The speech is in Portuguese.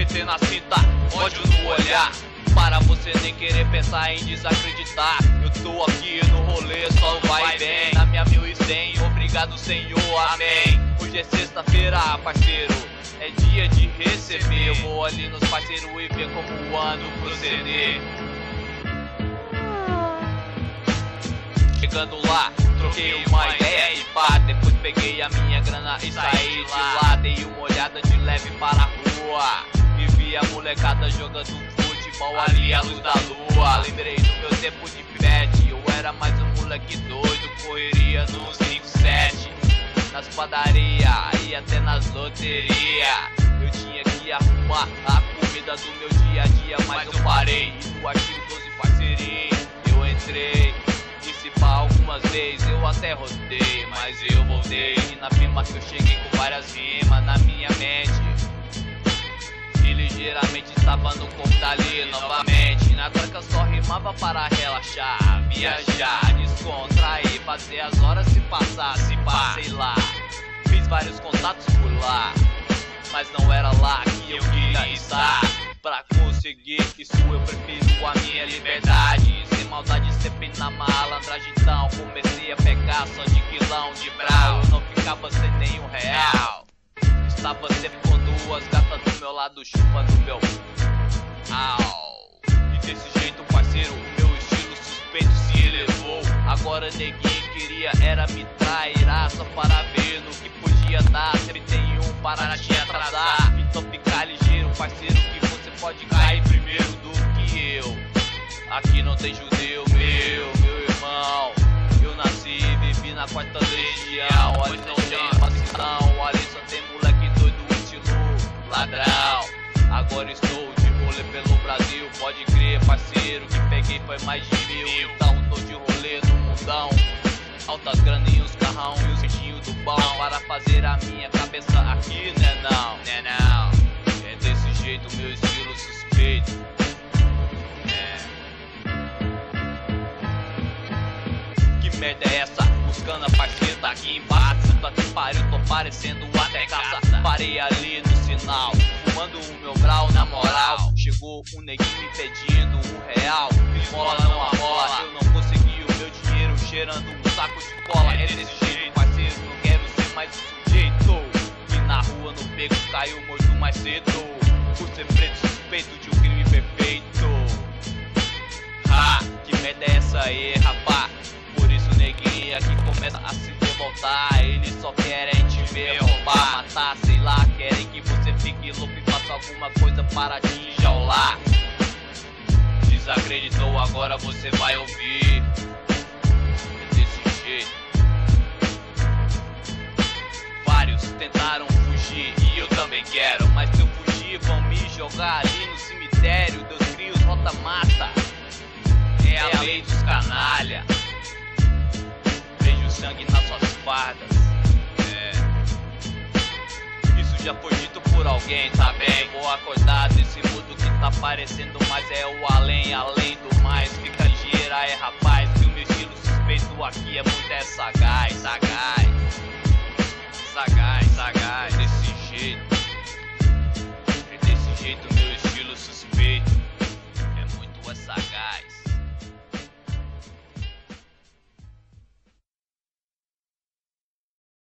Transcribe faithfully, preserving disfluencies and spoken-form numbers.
T na cinta, ódio no olhar, para você nem querer pensar em desacreditar. Eu tô aqui no rolê, só vai e vem, na minha mil e cem, obrigado Senhor, amém. Hoje é sexta-feira, parceiro, é dia de receber. Eu vou ali nos parceiros e ver como ando proceder. Chegando lá, troquei uma ideia e pá, depois peguei a minha grana e saí de lá. Dei uma olhada de leve para a rua e vi a molecada jogando futebol ali à luz da lua. Lembrei do meu tempo de pivete, eu era mais um moleque doido, correria nos cinco sete, nas padarias e até nas loterias. Eu tinha que arrumar a comida do meu dia a dia, mas eu parei e no artigo doze parceirinho eu entrei. Se pá algumas vezes eu até rodei, mas eu voltei. E na firma que eu cheguei com várias rimas na minha mente, e ligeiramente estava no corpo ali novamente. Na troca só rimava para relaxar, viajar, descontrair, fazer as horas se passar, se passei lá. Fiz vários contatos por lá, mas não era lá que eu queria estar. Pra conseguir isso eu prefiro a minha liberdade, sem maldade, sempre na malandragem. Então comecei a pegar só de quilão de brau. Eu não ficava sem nenhum real, estava sempre com duas gatas do meu lado chupando meu au. E desse jeito, parceiro, o meu estilo suspeito se elevou. Agora neguinho queria era me trairá, só para ver no que podia dar. Sempre tem um para te atrasar, então fica ligeiro, parceiro, que você pode cair primeiro do que eu. Aqui não tem judeu, meu, meu irmão. Eu nasci e vivi na quarta legião. Ali não tem vacilão, ali só tem moleque doido, estilo ladrão. Agora estou de rolê pelo Brasil, pode crer, parceiro, que peguei foi mais de mil. Então tô de rolê no mundão, altas grana e uns carrão e os peixinhos do bom, para fazer a minha cabeça aqui, né não, né não. É desse jeito meu estilo suspeito. É. Que merda é essa? Buscando a parceira tá aqui embaixo. Puta que pariu, tô parecendo até caça. Parei ali no sinal, fumando o meu grau na moral. Chegou um neguinho me pedindo um real, esmola não amola. Eu não consegui o meu dinheiro cheirando um saco de cola. É desse jeito, parceiro, não quero ser mais um sujeito que na rua no beco caiu morto mais cedo, por ser preto suspeito de um crime perfeito. Ha, que merda é essa aí, rapá? Por isso neguinho aqui começa a se revoltar. Eles só querem te ver roubar, matar, sei lá. Querem que você fique louco e faça alguma coisa para te enjaular. Desacreditou, agora você vai ouvir. É desse jeito. Vários tentaram fugir e eu também quero, mas se eu fugir vão me jogar ali no cemitério. Deus cria os rota-mata, é a lei dos canalha. Vejo sangue nas suas fardas. É. Isso já foi dito por alguém, tá bem? Vou acordar desse mundo que tá parecendo, mas é o além, além do mais. Fica ligeira, é rapaz, que o meu estilo suspeito aqui é muito é sagaz, sagaz.